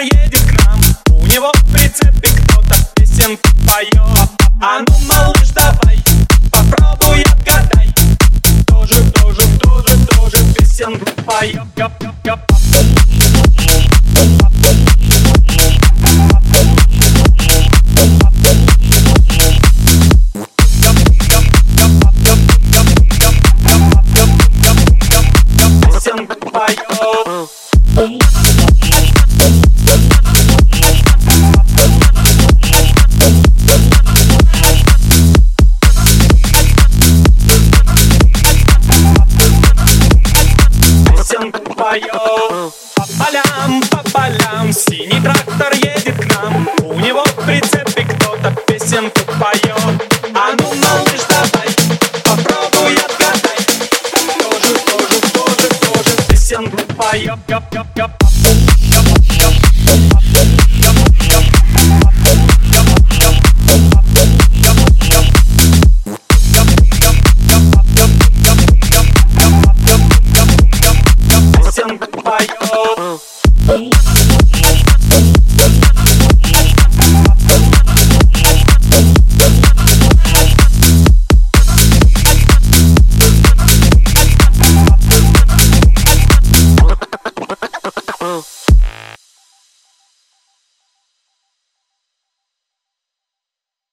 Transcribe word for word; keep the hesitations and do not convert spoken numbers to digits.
едет к нам, у него в прицепе кто-то песенку поет. А ну, малыш, давай, попробуй отгадай. Тоже, тоже, тоже, тоже песенку поет. Песенку поет. По полям, по полям синий трактор едет к нам, у него в прицепе кто-то песенку поет. А ну, малыш, давай, попробуй отгадай. Тоже, тоже, тоже, тоже песенку поет.